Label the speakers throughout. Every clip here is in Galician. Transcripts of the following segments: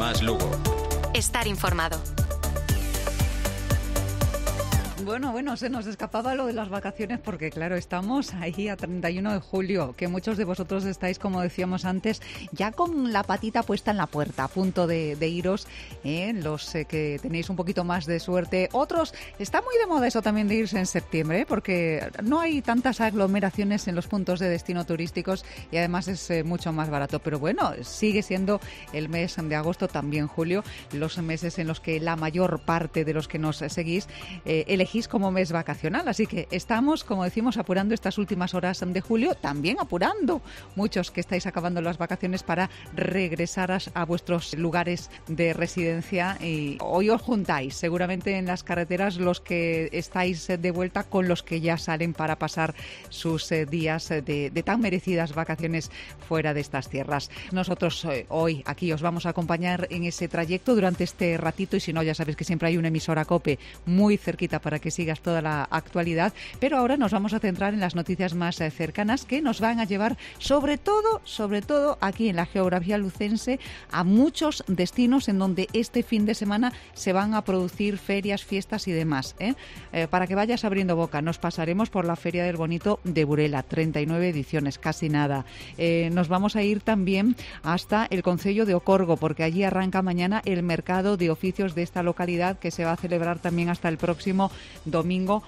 Speaker 1: más Lugo.
Speaker 2: Estar informado.
Speaker 3: Bueno, se nos escapaba lo de las vacaciones porque, claro, estamos ahí a 31 de julio, que muchos de vosotros estáis, como decíamos antes, ya con la patita puesta en la puerta, a punto de iros, los que tenéis un poquito más de suerte. Otros, está muy de moda eso también de irse en septiembre, porque no hay tantas aglomeraciones en los puntos de destino turísticos y además es mucho más barato. Pero bueno, sigue siendo el mes de agosto, también julio, los meses en los que la mayor parte de los que nos seguís elegís como mes vacacional, así que estamos, como decimos, apurando estas últimas horas de julio, también apurando muchos que estáis acabando las vacaciones para regresar a vuestros lugares de residencia, y hoy os juntáis seguramente en las carreteras los que estáis de vuelta con los que ya salen para pasar sus días de tan merecidas vacaciones fuera de estas tierras. Nosotros hoy aquí os vamos a acompañar en ese trayecto durante este ratito, y si no, ya sabéis que siempre hay una emisora COPE muy cerquita para que sigas toda la actualidad, pero ahora nos vamos a centrar en las noticias más cercanas que nos van a llevar sobre todo aquí en la geografía lucense a muchos destinos en donde este fin de semana se van a producir ferias, fiestas y demás. Para que vayas abriendo boca, nos pasaremos por la Feria del Bonito de Burela, 39 ediciones, casi nada. Nos vamos a ir también hasta el concello de Ocorgo, porque allí arranca mañana el mercado de oficios de esta localidad, que se va a celebrar también hasta el próximo domingo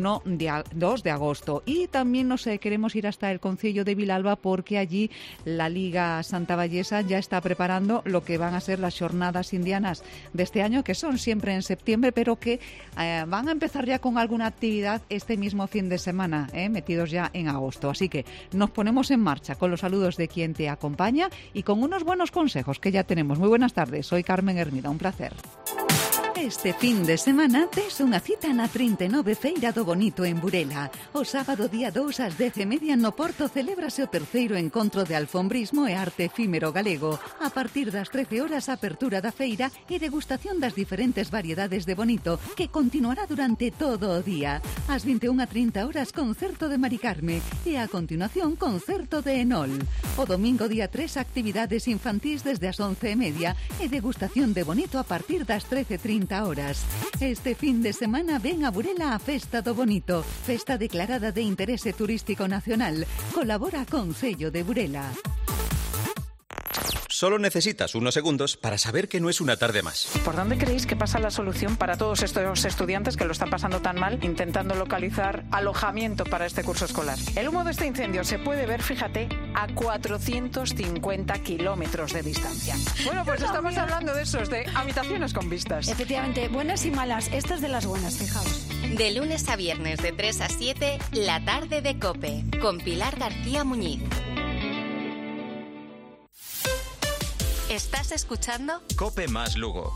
Speaker 3: 2 de agosto. Y también nos queremos ir hasta el concello de Vilalba, porque allí la Liga Santa Vallesa ya está preparando lo que van a ser las jornadas indianas de este año, que son siempre en septiembre, pero que van a empezar ya con alguna actividad este mismo fin de semana, metidos ya en agosto. Así que nos ponemos en marcha con los saludos de quien te acompaña y con unos buenos consejos que ya tenemos. Muy buenas tardes, soy Carmen Hermida, un placer. Este fin de semana tes unha cita na 39 Feira do Bonito en Burela. O sábado día 2 ás 10:30 no Porto celébrase o terceiro encontro de alfombrismo e arte efímero galego. A partir das 13 horas, apertura da feira e degustación das diferentes variedades de bonito, que continuará durante todo o día. Ás 21:30 horas, concerto de Mari Carme e a continuación concerto de Enol. O domingo día 3, actividades infantís desde as 11:30 e degustación de bonito a partir das 13:30 horas. Este fin de semana ven a Burela a Festa do Bonito, festa declarada de interese turístico nacional. Colabora Concello de Burela.
Speaker 1: Solo necesitas unos segundos para saber que no es una tarde más.
Speaker 4: ¿Por dónde creéis que pasa la solución para todos estos estudiantes que lo están pasando tan mal intentando localizar alojamiento para este curso escolar? El humo de este incendio se puede ver, fíjate, a 450 kilómetros de distancia. Bueno, pues estamos hablando de esos, de habitaciones con vistas.
Speaker 5: Efectivamente, buenas y malas. Esta es de las buenas, fijaos.
Speaker 2: De lunes a viernes de 3 a 7, la tarde de COPE, con Pilar García Muñiz. ¿Estás escuchando?
Speaker 1: COPE más Lugo.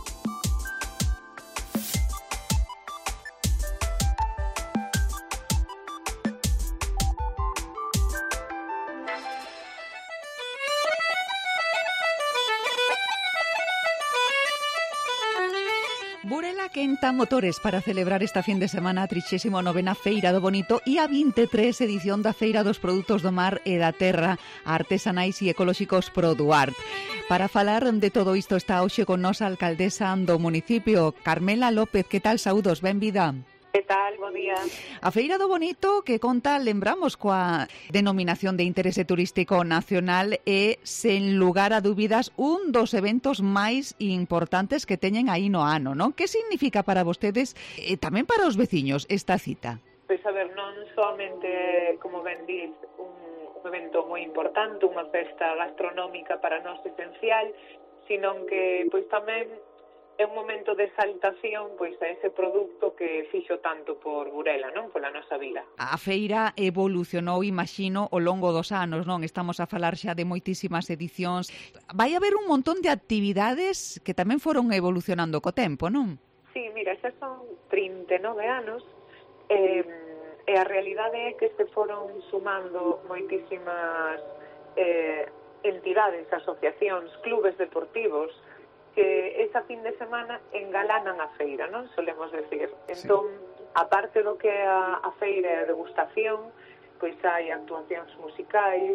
Speaker 3: Burela quenta motores para celebrar esta fin de semana a 39ª Feira do Bonito e a 23 edición da Feira dos Produtos do Mar e da Terra, artesanais e ecolóxicos Produart. Para falar de todo isto está hoxe con nos a alcaldesa do municipio, Carmela López. Que tal? Saúdos, benvida.
Speaker 6: Que tal? Bo día.
Speaker 3: A Feira do Bonito, que conta, lembramos, coa denominación de interese turístico nacional, e, sen lugar a dúbidas, un dos eventos máis importantes que teñen aí no ano, non? Que significa para vostedes e tamén para os veciños esta cita?
Speaker 6: Pois a ver, non somente, como ben dís, un evento moi importante, unha festa gastronómica para nós esencial, sino que pois tamén é un momento de exaltación pois a ese produto que fixo tanto por Burela, non? Pola nosa vila.
Speaker 3: A feira evolucionou, imagino, ao longo dos anos, non? Estamos a falar xa de moitísimas edicións. Vai haber un montón de actividades que tamén foron evolucionando co tempo, non?
Speaker 6: Sí, mira, xa son 39 anos e a realidade é que se foron sumando moitísimas entidades, asociacións, clubes deportivos que esa fin de semana engalanan a feira, non? Solemos decir. Entón, aparte do que a feira e a degustación, pois hai actuacións musicais,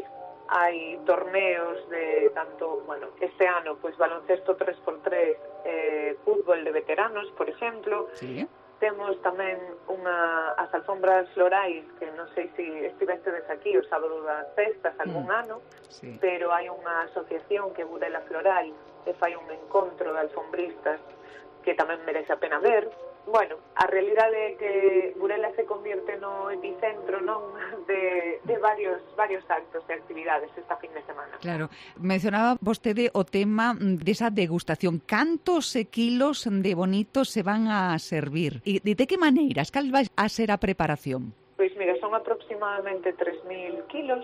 Speaker 6: hai torneos de tanto, bueno, este ano, pois baloncesto 3x3, fútbol de veteranos, por exemplo.
Speaker 3: Sí.
Speaker 6: Temos tamén as alfombras florais, que non sei se estivestedes aquí o sábado das festas algún ano,
Speaker 3: sí.
Speaker 6: pero hai unha asociación que é Burela Floral, que fai un encontro de alfombristas que tamén merece a pena ver. Bueno, a realidade é que Burela se convierte no epicentro, non, de varios actos e actividades esta fin de semana.
Speaker 3: Claro, mencionaba vostede o tema desa degustación. Cantos kilos de bonitos se van a servir? E de que maneiras? Cal vai a ser a preparación?
Speaker 6: Pois mira, son aproximadamente 3.000 kilos.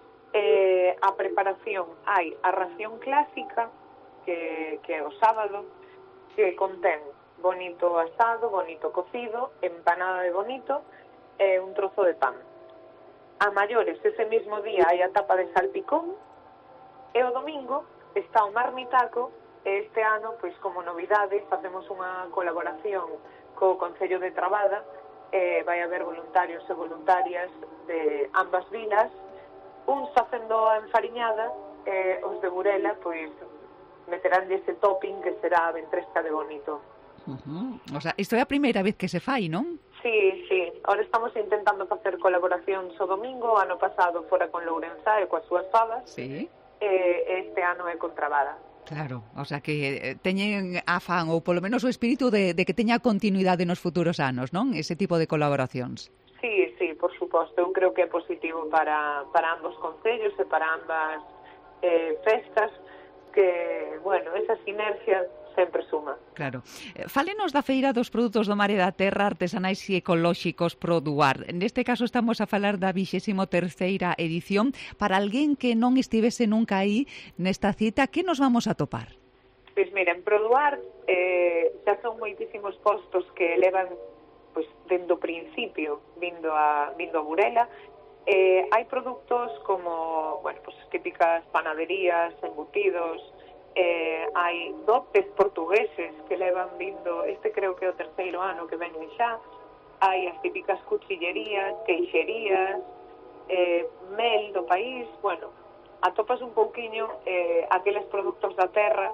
Speaker 6: A preparación hai a ración clásica, que é o sábado, que contén bonito asado, bonito cocido, empanada de bonito e un trozo de pan. A maiores, ese mismo día hai a tapa de salpicón e o domingo está o marmitaco e este ano, pois como novidade, facemos unha colaboración co Concello de Trabada e vai haber voluntarios e voluntarias de ambas vilas, uns facendo a enfariñada e os de Burela, pois meterán ese topping que será a ventresca de bonito.
Speaker 3: O sea, isto é a primeira vez que se fai, non?
Speaker 6: Sí. Ahora estamos intentando facer colaboracións o domingo. Ano pasado fora con Lourenzá e coas súas fabas.
Speaker 3: Sí.
Speaker 6: Este ano é con Trabada.
Speaker 3: Claro, o sea que teñen afán, ou polo menos o espírito de que teña continuidade nos futuros anos, non? Ese tipo de colaboracións.
Speaker 6: Sí, por suposto. Eu creo que é positivo para ambos concellos e para ambas festas, que, bueno, esa sinergia sempre suma.
Speaker 3: Claro. Fálenos da Feira dos Produtos do Mar e da Terra Artesanais e Ecolóxicos Produar. Neste caso estamos a falar da 23ª edición. Para alguén que non estivese nunca aí nesta cita, que nos vamos a topar?
Speaker 6: Pois mira, en Produar xa son moitísimos postos que levan pois dende o principio vindo a Burela. Hai produtos como, bueno, pues típicas panaderías, embutidos. Hai dotes portugueses que levan vindo, este creo que é o terceiro ano que veñen xa. Hai as típicas cuchillerías, queixerías, mel do país. Bueno, atopas un pouquiño aqueles produtos da terra.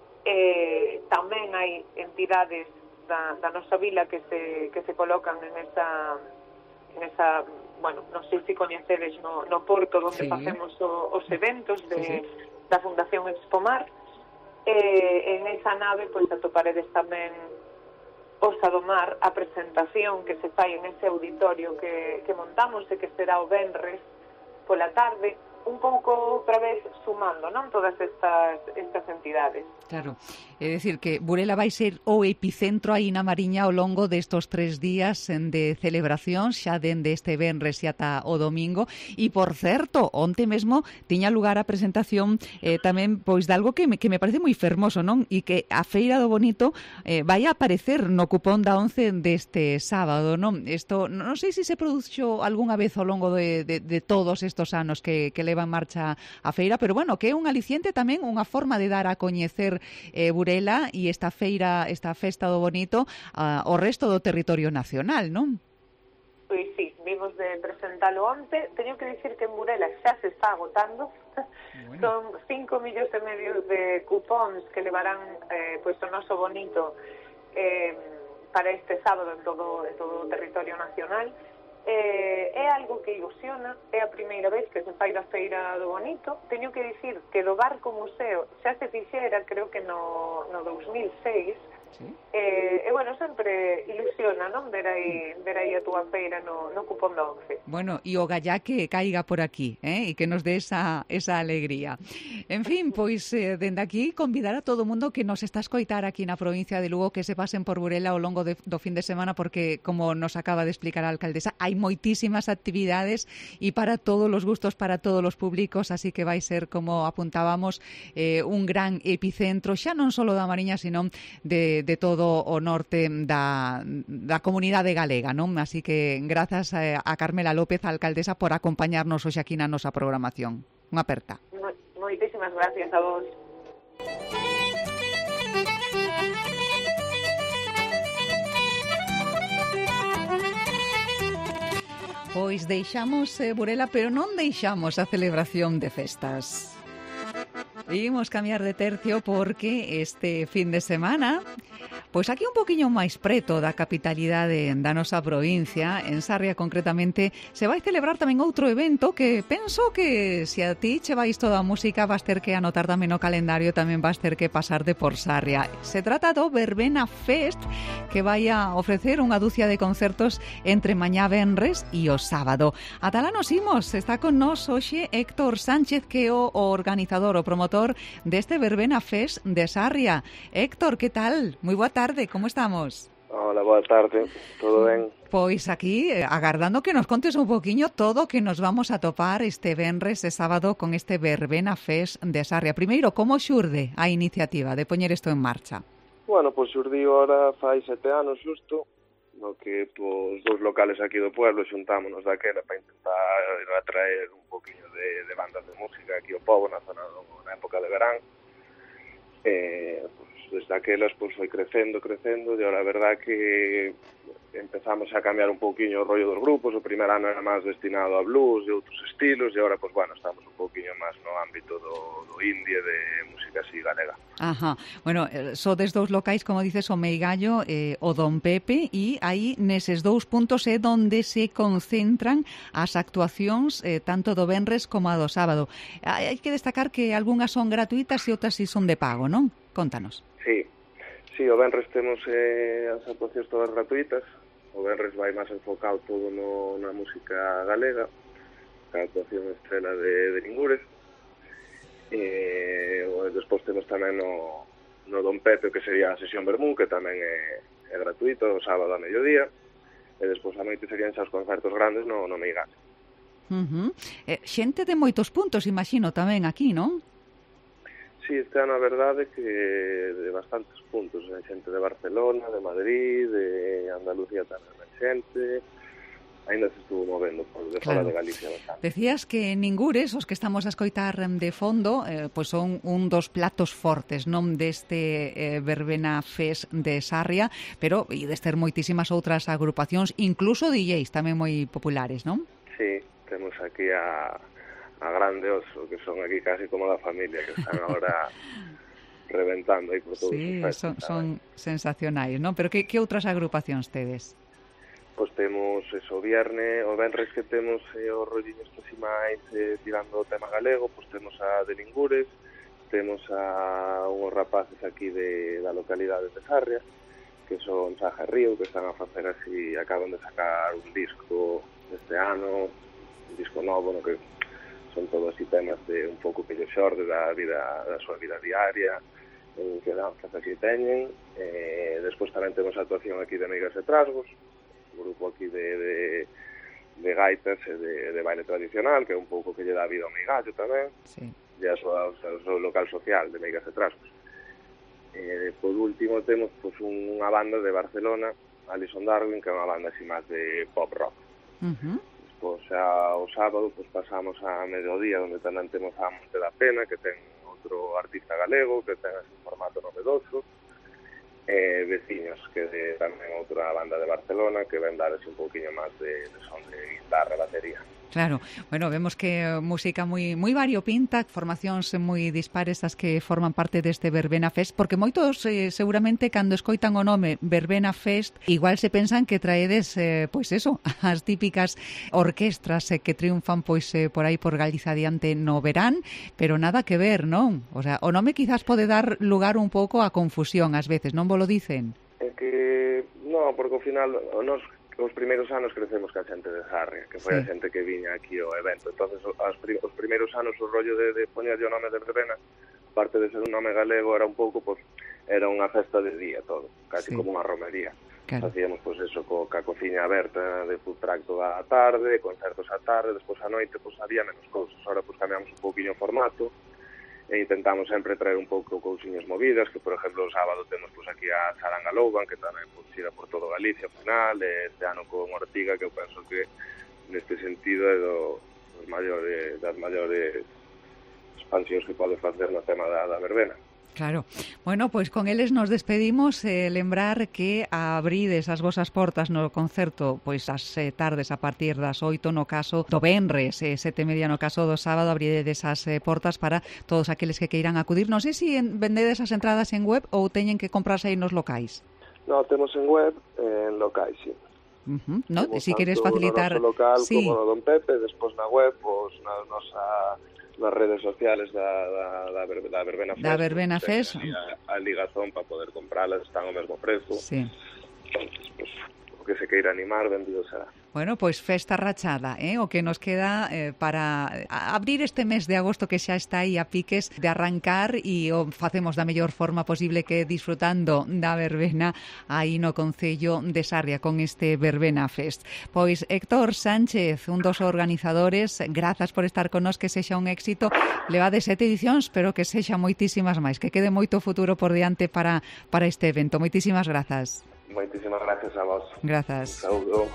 Speaker 6: Tamén hai entidades da nosa vila que se colocan en esa, bueno, non sei se coñecedes no Porto onde facemos os eventos da Fundación Expomar. En esa nave pois atoparedes tamén Osa do Mar, a presentación que se fai en ese auditorio que montamos e que será o venres pola tarde, un pouco outra vez sumando, non, todas estas entidades.
Speaker 3: Claro, é dicir que Burela vai ser o epicentro aí na Mariña ao longo destos 3 días de celebración, xa dende este venres e ata o domingo. E, por certo, onte mesmo tiña lugar a presentación tamén pois de algo que me parece moi fermoso, non? E que a Feira do Bonito vai a aparecer no cupón da 11 deste sábado, non? Isto, non sei se produxo algunha vez ao longo de todos estos anos que leva en marcha a feira, pero bueno, que é un aliciente tamén, unha forma de dar a coñecer Burela e esta feira, esta festa do bonito ao resto do territorio nacional, non?
Speaker 6: Pois sí, vimos de presentalo onte. Teño que dicir que en Burela xa se está agotando. Bueno. Son 5,5 millones de cupóns que levarán pois o noso bonito para este sábado en todo o territorio nacional. É algo que ilusiona, é a primeira vez que se fai da Feira do Bonito. Teño que dicir que do Barco Museo xa se fixera, creo que no 2006. Sí. E bueno, sempre ilusiona, non? Ver aí a túa feira no cupón da 11.
Speaker 3: Bueno, e o gallá que caiga por aquí, e que nos dé esa alegría. En fin, pois dende aquí convidar a todo o mundo que nos está a escoitar aquí na provincia de Lugo que se pasen por Burela ao longo do fin de semana, porque como nos acaba de explicar a alcaldesa, hai moitísimas actividades e para todos os gustos, para todos os públicos, así que vai ser, como apuntábamos, un gran epicentro, xa non só da Mariña, sino de todo o norte da comunidade galega, non? Así que grazas a Carmela López, a alcaldesa, por acompañarnos hoxe aquí na nosa programación. Unha aperta.
Speaker 6: Moitísimas gracias a vos.
Speaker 3: Pois deixamos Burela, pero non deixamos a celebración de festas. Imos cambiar de tercio porque este fin de semana, pois aquí un poquinho máis preto da capitalidade da nosa provincia, en Sarria concretamente, se vai celebrar tamén outro evento que penso que se a ti che vais toda a música vas ter que anotar tamén no calendario, tamén vas ter que pasarte por Sarria. Se trata do Verbena Fest, que vai a ofrecer unha dúcia de concertos entre mañá venres e o sábado. Ata lá nos imos, está con nós hoxe Héctor Sánchez, que é o organizador, o promotor deste Verbena Fest de Sarria. Héctor, que tal? Moi boa tarde, como estamos?
Speaker 7: Hola, boa tarde, todo ben?
Speaker 3: Pois aquí, agardando que nos contes un poquinho todo que nos vamos a topar este venres e sábado con este Verbena Fest de Sarria. Primeiro, como xurde a iniciativa de poñer isto en marcha?
Speaker 7: Bueno, pois xurdiu ahora fai 7 anos xusto, no que os dous locales aquí do pueblo xuntámonos daquela para intentar atraer un poquinho de bandas de música aquí ao pobo na zona na época de verán. Pues desde aquelas pues foi crecendo e ahora a verdad que empezamos a cambiar un poquinho o rollo dos grupos. O primeiro ano era máis destinado a blues e outros estilos e ahora pues bueno, estamos un poquinho máis no ámbito do indie, de música así galega.
Speaker 3: Ajá. Bueno, sodes dous locais, como dices, o Meigallo, o Don Pepe, e aí neses dous puntos é onde se concentran as actuacións tanto do venres como a do sábado. Hai que destacar que algunhas son gratuitas e outras si son de pago, non? Contanos.
Speaker 7: Sí, o venres temos as actuacións todas gratuitas. O venres vai máis enfocado todo na música galega, a actuación estrela de Ningures. Despois temos tamén no Don Pepe, que sería a sesión Vermú, que tamén é gratuito, o sábado a mediodía, e despois a noite serían xa os concertos grandes no Meigallo.
Speaker 3: Xente de moitos puntos, imagino, tamén aquí, non?
Speaker 7: Sí, este ano a verdade que de bastantes puntos, xente de Barcelona, de Madrid, de Andalucía tamén hai xente, ainda se estuvo movendo por de fora de Galicia bastante.
Speaker 3: Decías que Ningures, os que estamos a escoitar de fondo, pois son un dos platos fortes, non deste Verbena Fest de Sarria, pero ides ter moitísimas outras agrupacións, incluso DJs tamén moi populares, non?
Speaker 7: Sí, temos aquí a Grande Oso, que son aquí casi como da familia, que están ahora reventando aí por todos os festas.
Speaker 3: Son sensacionais, non? Pero que outras agrupacións tedes?
Speaker 7: Pois temos o venres que temos o rolliño estes e máis tirando o tema galego, pois temos a de Ningures, temos a unhos rapaces aquí da localidade de Sarria, que son Saja Río, que están a facer así, acaban de sacar un disco este ano, un disco novo, no que son todos así temas de un pouco que lle xorde da súa vida diaria, que danzas así teñen. Despois tamén temos a actuación aquí de Meigas e Trasgos, un grupo aquí de gaitas e de baile tradicional, que é un pouco que lle dá vida ao Meigallo tamén, sí. E a súa local social de Meigas e Trasgos. Por último temos pues, unha banda de Barcelona, Alison Darwin, que é unha banda así máis de pop rock. Pois o sábado pues, pasamos a mediodía, onde tamén temos a Monte da Pena, que ten outro artista galego, que ten ese formato novedoso, veciños, que tamén outra banda de Barcelona, que ven dar un pouquiño máis de son de guitarra e batería.
Speaker 3: Claro, bueno, vemos que música moi variopinta, formacións moi dispares as que forman parte deste Verbena Fest, porque moitos seguramente cando escoitan o nome Verbena Fest, igual se pensan que traedes, pois eso, as típicas orquestras que triunfan pois por aí por Galiza adiante no verán, pero nada que ver, non? O sea, o nome quizás pode dar lugar un pouco a confusión ás veces, non vos lo dicen?
Speaker 7: É que, non, porque ao final os primeiros anos crecemos ca xente de Sarria, que foi a xente que viña aquí ao evento. Entonces, os primeiros anos o rollo de poñerlle o nome de Verbena, parte de ser un nome galego, era un pouco, pues, era unha festa de día todo, casi como unha romería. Claro. Facíamos, pues, eso, ca cociña aberta de food truck toda a tarde, concertos a tarde, despois a noite, pues, había menos cousas. Ahora, pues, cambiamos un pouquinho o formato, e intentamos sempre traer un pouco cousiñas movidas, que por exemplo o sábado temos pues, aquí a Saranga Louban, que tamén pues, xira por todo Galicia ao final, este ano con Ortiga, que eu penso que neste sentido é das maiores expansións que pode facer no tema da verbena.
Speaker 3: Claro. Bueno, pois con eles nos despedimos. Lembrar que abrides as vosas portas no concerto pois as tardes a partir das 8 no caso do venres, 7:30 no caso do sábado, abrides as portas para todos aqueles que queiran acudir. Non sei se vendedes as entradas en web ou teñen que comprarse aí nos locais.
Speaker 7: No, temos en web en locais, sí.
Speaker 3: No, si queres facilitar
Speaker 7: no local,
Speaker 3: sí.
Speaker 7: como no Don Pepe, despois na web, pois nas redes sociales da Verbena Fest.
Speaker 3: Da Verbena Fest.
Speaker 7: A ligazón para poder comprarlas, están ao mesmo prezo.
Speaker 3: Sí.
Speaker 7: Entonces, pues, o que se queira animar, vendido será.
Speaker 3: Bueno, pois festa rachada, o que nos queda para abrir este mes de agosto que xa está aí a piques de arrancar e o facemos da mellor forma posible que disfrutando da verbena aí no concello de Sarria con este Verbena Fest. Pois Héctor Sánchez, un dos organizadores, grazas por estar con nós, que sexa un éxito. Levade 7 edicións, pero que sexa moitísimas máis, que quede moito futuro por diante para este evento. Moitísimas grazas.
Speaker 7: Moitísimas gracias a vos.
Speaker 3: Grazas.
Speaker 7: Un saúdo.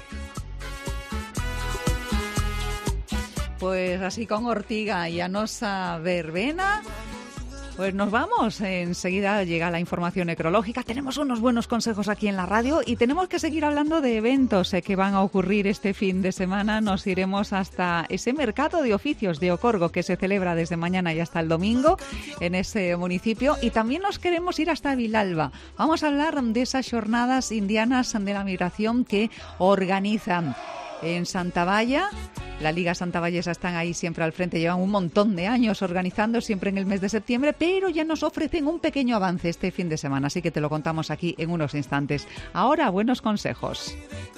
Speaker 3: Pues así con Ortiga y a nosa verbena, pues nos vamos. Enseguida llega la información necrológica. Tenemos unos buenos consejos aquí en la radio y tenemos que seguir hablando de eventos que van a ocurrir este fin de semana. Nos iremos hasta ese mercado de oficios de Ocorgo que se celebra desde mañana y hasta el domingo en ese municipio. Y también nos queremos ir hasta Vilalba. Vamos a hablar de esas jornadas indianas de la migración que organizan en Santa Valla. La Liga Santa Vallesa están ahí siempre al frente, llevan un montón de años organizando, siempre en el mes de septiembre, pero ya nos ofrecen un pequeño avance este fin de semana, así que te lo contamos aquí en unos instantes. Ahora, buenos consejos.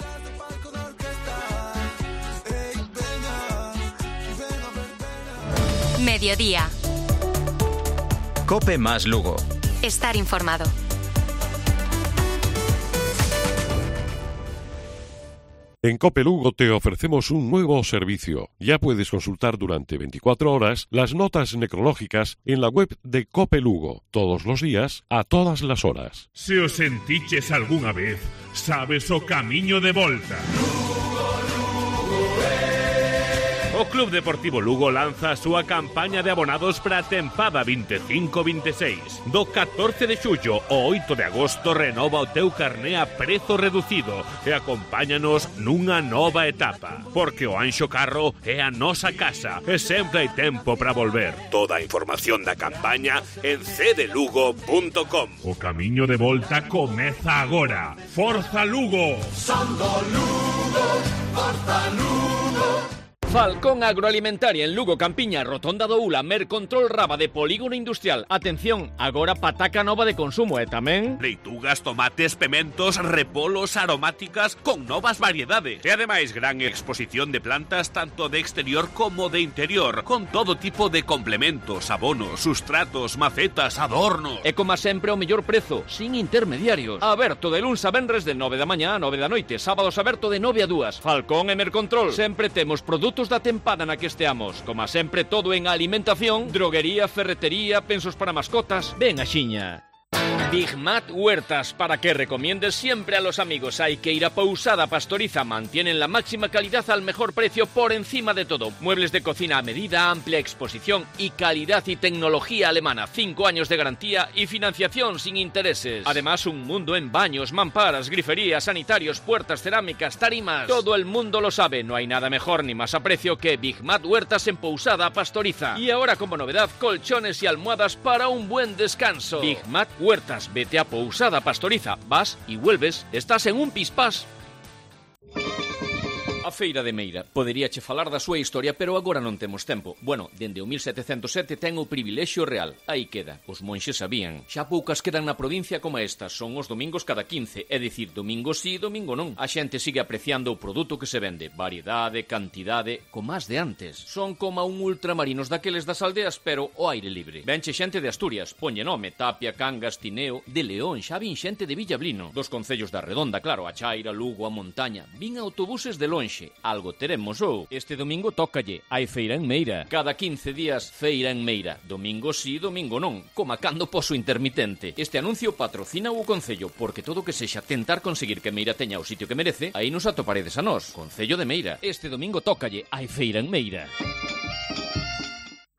Speaker 2: Mediodía.
Speaker 1: COPE más Lugo.
Speaker 2: Estar informado.
Speaker 8: En COPE Lugo te ofrecemos un nuevo servicio. Ya puedes consultar durante 24 horas las notas necrológicas en la web de COPE Lugo, todos los días, a todas las horas.
Speaker 9: Se os sentiches algunha vez, sabes o camiño de volta. O Club Deportivo Lugo lanza a súa campaña de abonados para a tempada 25-26. Do 14 de xullo ao 8 de agosto renova o teu carné a prezo reducido e acompáñanos nunha nova etapa. Porque o Anxo Carro é a nosa casa e sempre hai tempo para volver. Toda a información da campaña en cdelugo.com. O camiño de volta comeza agora. Forza Lugo!
Speaker 10: Sondo Lugo, Forza Lugo.
Speaker 11: Falcón Agroalimentaria en Lugo, Campiña, Rotonda do Ula, Mercontrol Raba de Polígono Industrial. Atención, agora pataca nova de consumo e tamén
Speaker 9: leitugas, tomates, pementos, repolos, aromáticas con novas variedades. E ademais gran exposición de plantas tanto de exterior como de interior, con todo tipo de complementos, abonos, sustratos, macetas, adornos.
Speaker 11: E como sempre o mellor prezo, sin intermediarios. Aberto de luns a venres de 9 da mañá a 9 da noite, sábados aberto de 9 a 2. Falcón e Mercontrol, sempre temos produtos da tempada na que esteamos. Como sempre, todo en alimentación, droguería, ferretería, pensos para mascotas. Ven a xiña. Big Mat Huertas, para que recomiendes siempre a los amigos. Hay que ir a Pousada Pastoriza, mantienen la máxima calidad al mejor precio por encima de todo. Muebles de cocina a medida, amplia exposición y calidad y tecnología alemana. 5 años de garantía y financiación sin intereses. Además, un mundo en baños, mamparas, griferías, sanitarios, puertas, cerámicas, tarimas. Todo el mundo lo sabe, no hay nada mejor ni más a precio que Big Mat Huertas en Pousada Pastoriza. Y ahora como novedad, colchones y almohadas para un buen descanso. Big Mat Huertas. Vete a Pousada Pastoriza, vas y vuelves, estás en un pispás. A Feira de Meira. Poderíache falar da súa historia, pero agora non temos tempo. Bueno, dende o 1707 ten o privilexio real. Aí queda. Os monxes sabían. Xa poucas quedan na provincia como estas. Son os domingos cada 15. É dicir, domingo sí, domingo non. A xente sigue apreciando o produto que se vende. Variedade, cantidade, como as de antes. Son como un ultramarinos daqueles das aldeas, pero ao aire libre. Venche xente de Asturias. Ponlle nome. Tapia, Cangas, Tineo. De León, xa vin xente de Villablino. Dos concellos da Redonda, claro. A Chaira, Lugo, a Montaña. Vin autobuses de lonxe. Algo teremos ou este domingo tócalle, hai feira en Meira. Cada 15 días feira en Meira. Domingo sí, domingo non, como cando poso intermitente. Este anuncio patrocina o Concello, porque todo que sexa tentar conseguir que Meira teña o sitio que merece, aí nos atoparedes a nós. Concello de Meira. Este domingo tócalle, hai feira en Meira.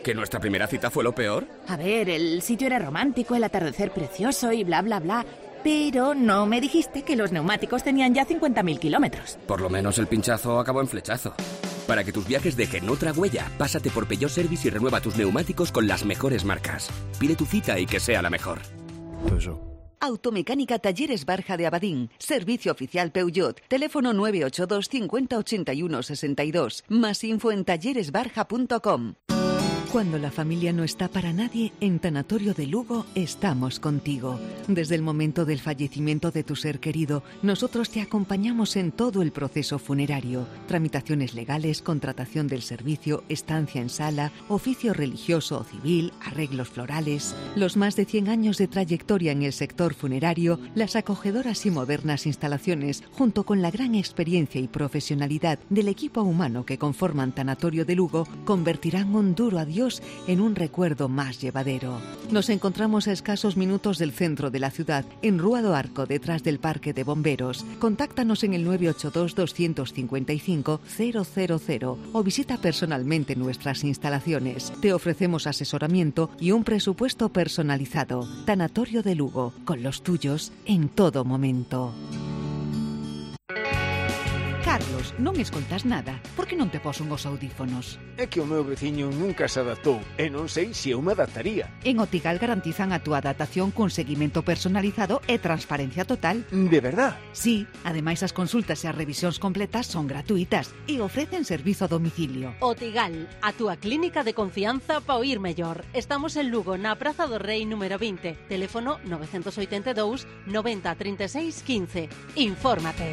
Speaker 12: ¿Que nuestra primera cita fue lo peor?
Speaker 13: A ver, el sitio era romántico, el atardecer precioso y bla, bla, bla. Pero no me dijiste que los neumáticos tenían ya 50.000 kilómetros.
Speaker 12: Por lo menos el pinchazo acabó en flechazo. Para que tus viajes dejen otra huella, pásate por Peugeot Service y renueva tus neumáticos con las mejores marcas. Pide tu cita y que sea la mejor.
Speaker 14: Peugeot. Automecánica Talleres Barja de Abadín. Servicio oficial Peugeot. Teléfono 982 50 81 62. Más info en talleresbarja.com. Cuando la familia no está para nadie, en Tanatorio de Lugo estamos contigo. Desde el momento del fallecimiento de tu ser querido, nosotros te acompañamos en todo el proceso funerario. Tramitaciones legales, contratación del servicio, estancia en sala, oficio religioso o civil, arreglos florales. Los más de 100 años de trayectoria en el sector funerario, las acogedoras y modernas instalaciones, junto con la gran experiencia y profesionalidad del equipo humano que conforman Tanatorio de Lugo, convertirán un duro adiós en un recuerdo más llevadero. Nos encontramos a escasos minutos del centro de la ciudad, en Rúa do Arco, detrás del Parque de Bomberos. Contáctanos en el 982 255 000 o visita personalmente nuestras instalaciones. Te ofrecemos asesoramiento y un presupuesto personalizado. Tanatorio de Lugo, con los tuyos en todo momento. Carlos, non escoltas nada. Por que non te poso uns audífonos?
Speaker 15: É que o meu veciño nunca se adaptou e non sei se eu me adaptaría.
Speaker 3: En Otigal garantizan a túa adaptación con seguimento personalizado e transparencia total.
Speaker 15: De verdad?
Speaker 3: Sí, ademais as consultas e as revisións completas son gratuitas e ofrecen servizo a domicilio.
Speaker 16: Otigal, a túa clínica de confianza para oír mellor. Estamos en Lugo, na Praza do Rei número 20. Teléfono 982 90 36 15. Infórmate.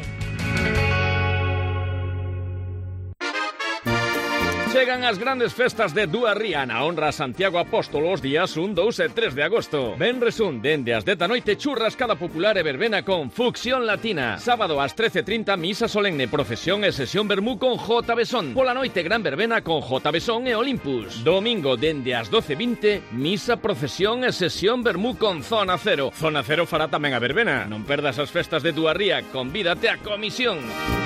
Speaker 11: Chegan as grandes festas de Duarría na honra a Santiago Apóstolo os días 1, 2 e 3 de agosto. Venres un, dende as 10 da noite, churrascada popular e verbena con Fusión Latina. Sábado ás 13:30, misa solemne, procesión e sesión vermú con J. Besón. Pola noite, gran verbena con J. Besón e Olympus. Domingo, dende as 12:20, misa, procesión e sesión vermú con Zona Cero. Zona Cero fará tamén a verbena. Non perdas as festas de Duarría, convídate a comisión.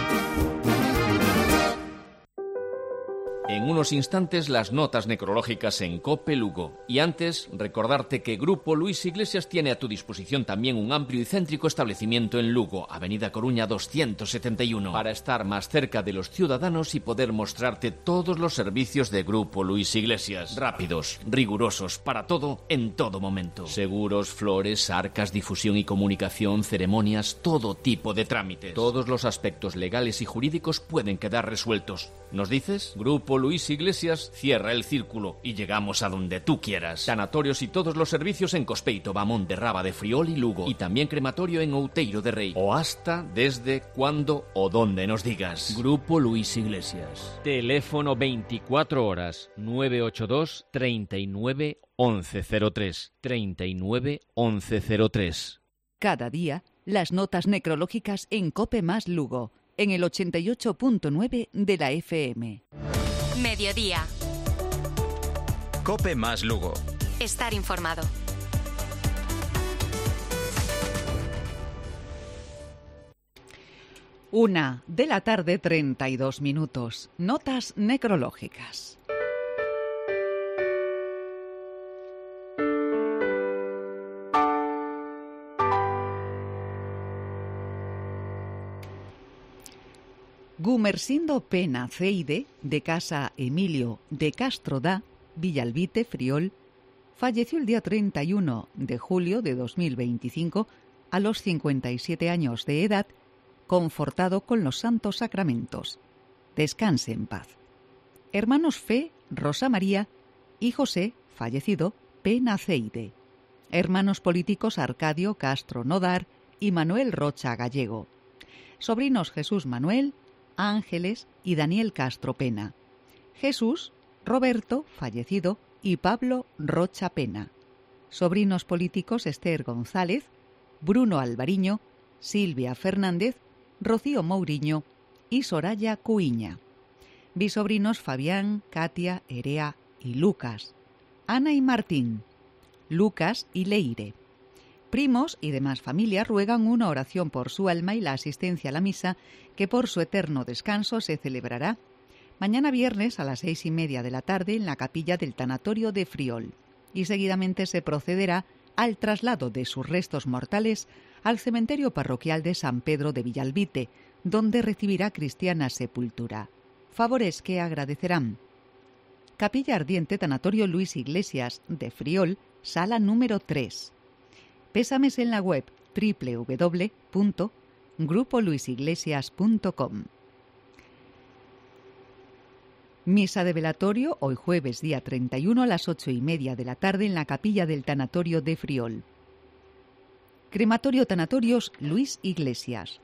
Speaker 11: En unos instantes, las notas necrológicas en COPE Lugo. Y antes, recordarte que Grupo Luis Iglesias tiene a tu disposición también un amplio y céntrico establecimiento en Lugo, Avenida Coruña 271, para estar más cerca de los ciudadanos y poder mostrarte todos los servicios de Grupo Luis Iglesias. Rápidos, rigurosos, para todo, en todo momento. Seguros, flores, arcas, difusión y comunicación, ceremonias, todo tipo de trámites. Todos los aspectos legales y jurídicos pueden quedar resueltos. ¿Nos dices? Grupo Luis Iglesias cierra el círculo y llegamos a donde tú quieras. Sanatorios y todos los servicios en Cospeito, Bamón de Raba de Friol y Lugo. Y también crematorio en Outeiro de Rei. O hasta, desde, cuando o donde nos digas. Grupo Luis Iglesias. Teléfono 24 horas 982 39 1103. 39 1103.
Speaker 14: Cada día, las notas necrológicas en COPE más Lugo, en el 88.9 de la FM.
Speaker 2: Mediodía.
Speaker 1: COPE más Lugo.
Speaker 2: Estar informado.
Speaker 3: Una de la tarde, 32 minutos. Notas necrológicas. Gumersindo Pena Ceide, de casa Emilio de Castrodá, Villalbite, Friol, falleció el día 31 de julio de 2025 a los 57 años de edad, confortado con los santos sacramentos. Descanse en paz. Hermanos Fe, Rosa María y José, fallecido, Pena Ceide. Hermanos políticos Arcadio Castro Nodar y Manuel Rocha Gallego. Sobrinos Jesús Manuel, Ángeles y Daniel Castro Pena. Jesús, Roberto, fallecido, y Pablo Rocha Pena. Sobrinos políticos Esther González, Bruno Alvariño, Silvia Fernández, Rocío Mouriño y Soraya Cuiña. Bisobrinos Fabián, Katia, Erea y Lucas. Ana y Martín. Lucas y Leire. Primos y demás familia ruegan una oración por su alma y la asistencia a la misa que por su eterno descanso se celebrará Mañana viernes a las 6:30 de la tarde en la capilla del tanatorio de Friol. Y seguidamente se procederá al traslado de sus restos mortales al cementerio parroquial de San Pedro de Villalbite, donde recibirá cristiana sepultura. Favores que agradecerán. Capilla Ardiente Tanatorio Luis Iglesias de Friol, sala número 3. Pésames en la web www.grupoluisiglesias.com. Misa de velatorio hoy jueves día 31 a las 8:30 de la tarde en la capilla del tanatorio de Friol. Crematorio Tanatorios Luis Iglesias.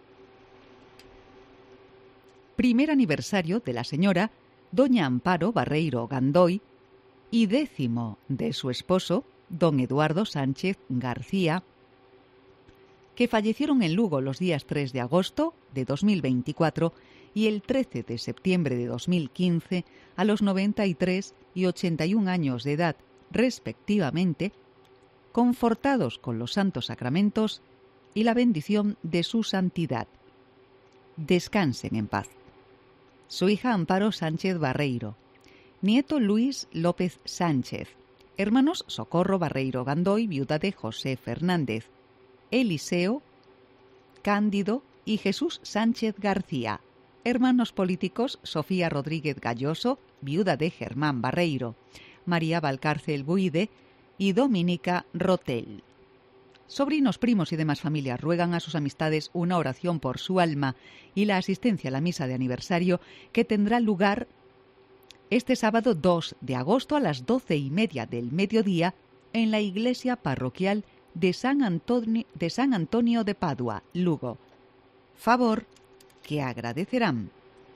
Speaker 3: Primer aniversario de la señora doña Amparo Barreiro Gandoy y 10º de su esposo, don Eduardo Sánchez García, que fallecieron en Lugo los días 3 de agosto de 2024 y el 13 de septiembre de 2015 a los 93 y 81 años de edad, respectivamente, confortados con los santos sacramentos y la bendición de su santidad. Descansen en paz. Su hija Amparo Sánchez Barreiro, nieto Luis López Sánchez, hermanos Socorro Barreiro Gandoy, viuda de José Fernández, Eliseo, Cándido y Jesús Sánchez García, hermanos políticos Sofía Rodríguez Galloso, viuda de Germán Barreiro, María Valcárcel Buide y Dominica Rotel. Sobrinos, primos y demás familias ruegan a sus amistades una oración por su alma y la asistencia a la misa de aniversario que tendrá lugar este sábado 2 de agosto a las 12:30 del mediodía en la iglesia parroquial de San Antonio de Padua, Lugo. Favor que agradecerán.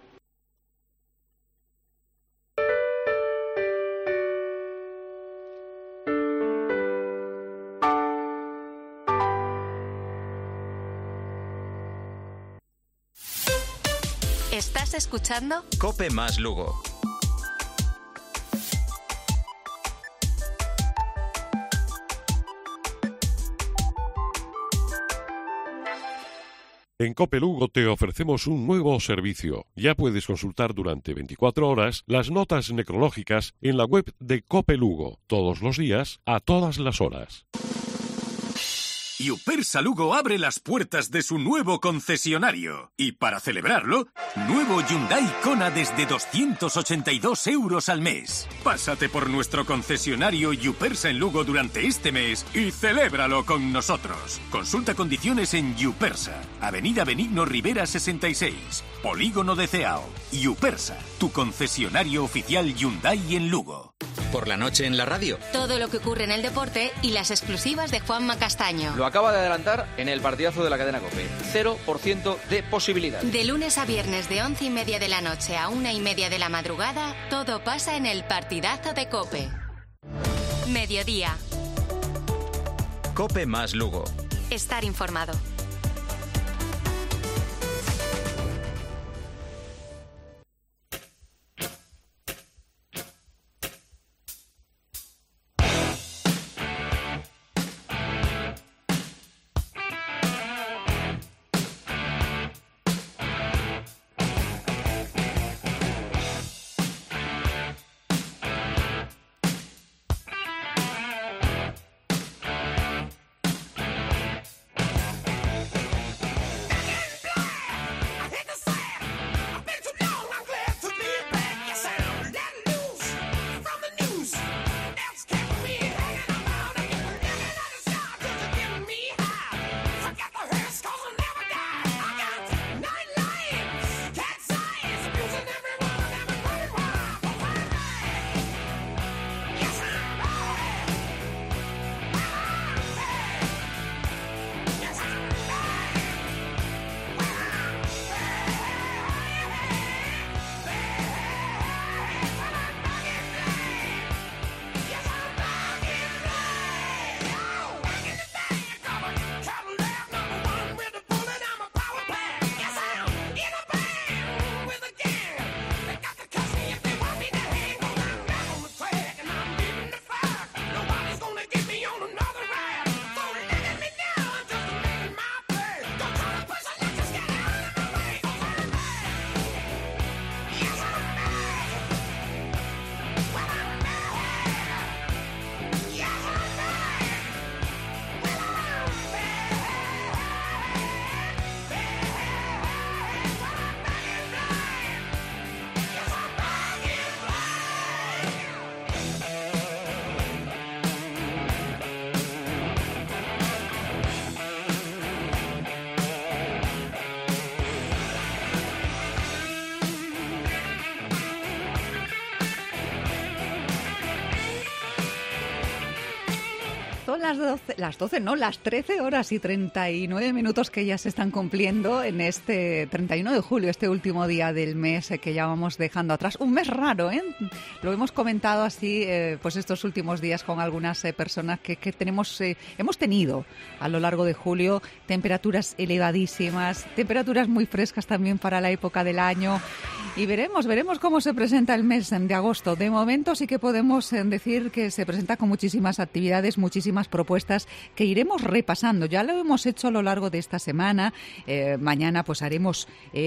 Speaker 2: ¿Estás escuchando?
Speaker 1: Cope más Lugo.
Speaker 8: En Cope Lugo te ofrecemos un nuevo servicio. Ya puedes consultar durante 24 horas las notas necrológicas en la web de Cope Lugo, todos los días, a todas las horas.
Speaker 17: Yupersa Lugo abre las puertas de su nuevo concesionario. Y para celebrarlo, nuevo Hyundai Kona desde 282 euros al mes. Pásate por nuestro concesionario Yupersa en Lugo durante este mes y celébralo con nosotros. Consulta condiciones en Yupersa, Avenida Benigno Rivera 66, Polígono de Ceao. Yupersa, tu concesionario oficial Hyundai en Lugo.
Speaker 1: Por la noche en la radio.
Speaker 2: Todo lo que ocurre en el deporte y las exclusivas de Juanma Castaño.
Speaker 18: Lo acaba de adelantar en el partidazo de la cadena COPE. 0% de posibilidad.
Speaker 2: De lunes a viernes de 11:30 de la noche a 1:30 de la madrugada, todo pasa en el partidazo de COPE. Mediodía.
Speaker 1: Cope más Lugo.
Speaker 2: Estar informado.
Speaker 3: las 13 horas y 39 minutos que ya se están cumpliendo en este 31 de julio, este último día del mes que ya vamos dejando atrás. Un mes raro, ¿eh? Lo hemos comentado así, pues estos últimos días con algunas personas que hemos tenido a lo largo de julio temperaturas elevadísimas, temperaturas muy frescas también para la época del año. Y veremos cómo se presenta el mes de agosto. De momento sí que podemos decir que se presenta con muchísimas actividades, muchísimas propuestas que iremos repasando. Ya lo hemos hecho a lo largo de esta semana. Mañana pues haremos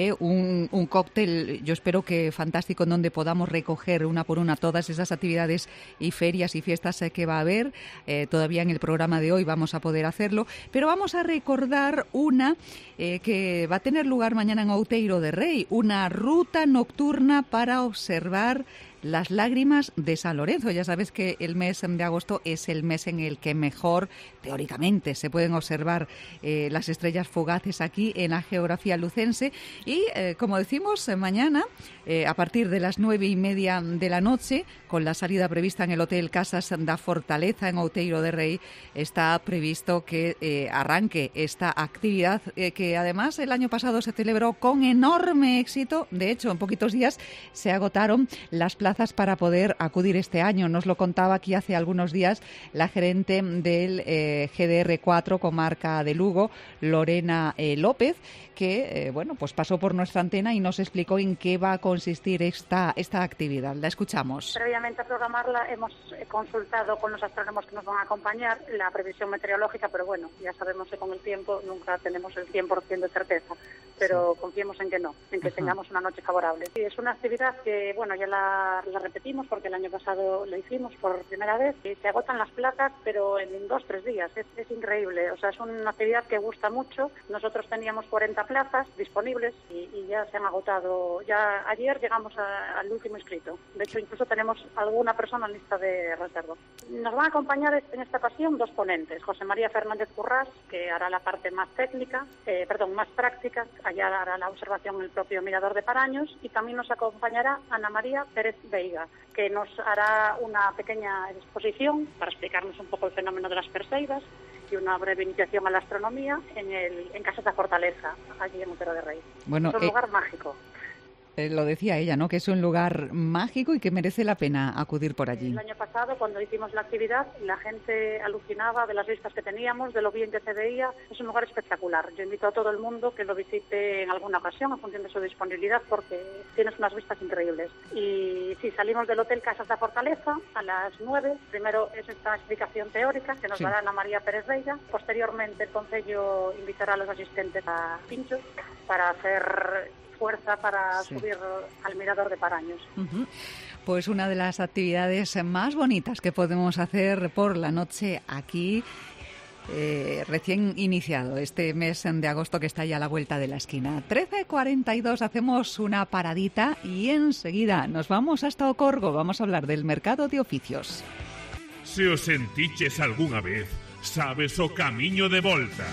Speaker 3: un cóctel, yo espero que fantástico, en donde podamos recoger una por una todas esas actividades y ferias y fiestas que va a haber. Todavía en el programa de hoy vamos a poder hacerlo, pero vamos a recordar una que va a tener lugar mañana en Outeiro de Rei, una ruta nocturna para observar las lágrimas de San Lorenzo. Ya sabes que el mes de agosto es el mes en el que mejor, teóricamente, se pueden observar las estrellas fugaces aquí en la geografía lucense. Y, como decimos, mañana, a partir de las 9:30 de la noche, con la salida prevista en el Hotel Casas da Fortaleza en Outeiro de Rei, está previsto que arranque esta actividad que además el año pasado se celebró con enorme éxito. De hecho, en poquitos días se agotaron las plazas para poder acudir este año. Nos lo contaba aquí hace algunos días la gerente del GDR4 Comarca de Lugo, Lorena López, que pues pasó por nuestra antena y nos explicó en qué va a consistir esta actividad. La escuchamos.
Speaker 19: Previamente a programarla hemos consultado con los astrónomos que nos van a acompañar la previsión meteorológica, pero bueno, ya sabemos que con el tiempo nunca tenemos el 100% de certeza, pero confiemos en que no, en que tengamos una noche favorable. Sí, es una actividad que, bueno, ya la repetimos porque el año pasado lo hicimos por primera vez y se agotan las plazas, pero en 2-3 días. Es increíble, o sea, es una actividad que gusta mucho. Nosotros teníamos 40 plazas disponibles y ya se han agotado. Ya ayer llegamos al último inscrito. De hecho, incluso tenemos alguna persona en lista de reserva. Nos van a acompañar en esta ocasión 2 ponentes. José María Fernández Currás, que hará la parte más más práctica, allá hará la observación en el propio Mirador de Paraños, y también nos acompañará Ana María Pérez Veiga, que nos hará una pequeña exposición para explicarnos un poco el fenómeno de las Perseidas y una breve iniciación a la astronomía en Casas da Fortaleza, allí en Outeiro de Rei.
Speaker 3: Bueno,
Speaker 19: es un lugar mágico.
Speaker 3: Lo decía ella, ¿no?, que es un lugar mágico y que merece la pena acudir por allí.
Speaker 19: El año pasado, cuando hicimos la actividad, la gente alucinaba de las vistas que teníamos, de lo bien que se veía. Es un lugar espectacular. Yo invito a todo el mundo que lo visite en alguna ocasión, en función de su disponibilidad, porque tienes unas vistas increíbles. Y sí, salimos del Hotel Casas da Fortaleza a las 9. Primero es esta explicación teórica que nos dará Ana María Pérez Veiga. Posteriormente, el Concello invitará a los asistentes a pinchos para hacer fuerza para subir al Mirador de Paraños.
Speaker 3: Pues una de las actividades más bonitas que podemos hacer por la noche aquí, recién iniciado este mes de agosto que está ya a la vuelta de la esquina. 13:42, hacemos una paradita y enseguida nos vamos hasta Ocorgo. Vamos a hablar del mercado de oficios.
Speaker 9: Se os sentiches algunha vez, sabes o camiño de volta.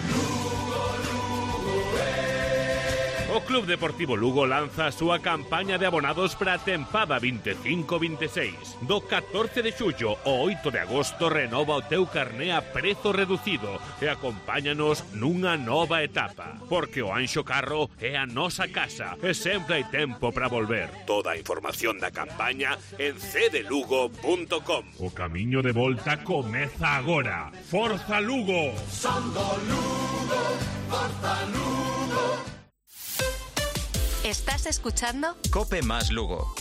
Speaker 9: O Club Deportivo Lugo lanza a súa campaña de abonados para a tempada 25-26. Do 14 de xullo ao 8 de agosto renova o teu carné a prezo reducido e acompáñanos nunha nova etapa. Porque o Anxo Carro é a nosa casa e sempre hai tempo para volver. Toda a información da campaña en cdelugo.com. O camiño de volta comeza agora. Forza Lugo!
Speaker 10: Son do Lugo, forza Lugo.
Speaker 2: ¿Estás escuchando?
Speaker 1: Cope más Lugo.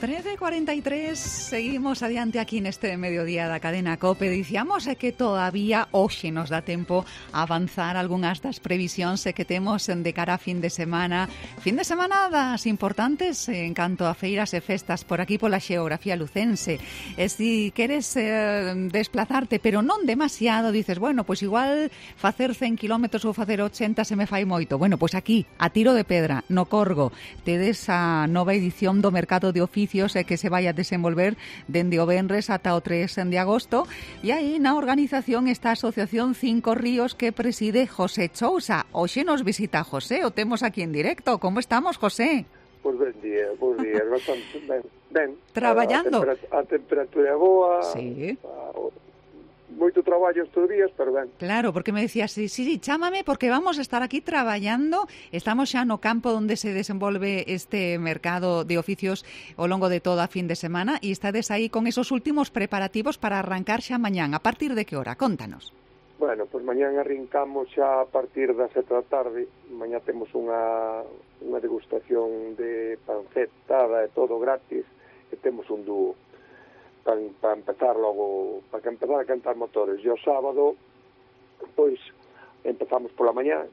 Speaker 3: 13:43, seguimos adiante aquí neste mediodía da cadena COPE. Dicíamos que todavía hoxe nos dá tempo a avanzar algunhas das previsións que temos de cara a fin de semana das importantes en canto a feiras e festas por aquí pola xeografía lucense. E se queres desplazarte, pero non demasiado, dices, bueno, pois igual facer 100 kilómetros ou facer 80 se me fai moito. Bueno, pois aquí, a tiro de pedra, no Corgo, tedes a nova edición do Mercado de Oficios que se vai a desenvolver dende o venres ata o 3 de agosto, e aí na organización está a Asociación Cinco Ríos que preside José Chousa. Hoxe nos visita José, o temos aquí en directo. Como estamos, José?
Speaker 20: Pois bons días, bastante ben.
Speaker 3: Traballando?
Speaker 20: A temperatura é boa,
Speaker 3: sí.
Speaker 20: Moito traballo estes días, pero ben.
Speaker 3: Claro, porque me decías, sí, chámame porque vamos a estar aquí traballando. Estamos xa no campo onde se desenvolve este mercado de oficios ao longo de toda a fin de semana e estades aí con esos últimos preparativos para arrancar xa mañán. A partir de que hora? Contanos.
Speaker 20: Bueno, pois mañán arrancamos xa a partir das 7 da tarde. Mañá temos unha degustación de pancetada e todo gratis e temos un dúo para empezar logo, para empezar a cantar motores. E o sábado, pois, empezamos pola mañá,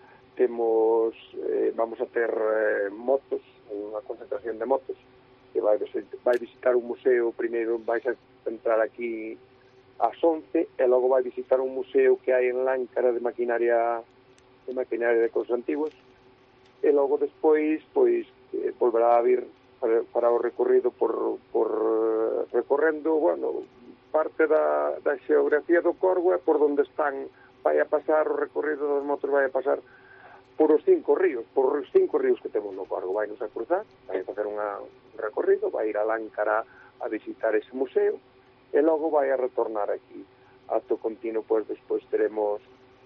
Speaker 20: vamos a ter motos, unha concentración de motos, que vai visitar un museo, primeiro vais a entrar aquí ás 11, e logo vai visitar un museo que hai en Láncara de maquinaria de cosas antiguas, e logo despois, pois, volverá a vir para o recorrido por recorrendo, bueno, parte da xeografía do Corgo e por onde están, vai a pasar o recorrido dos motos, vai a pasar por os 5 ríos que temos no Corgo, vai nos a cruzar, vai a facer un recorrido, vai ir a Láncara a visitar ese museo e logo vai a retornar aquí. Acto continuo, pois despois temos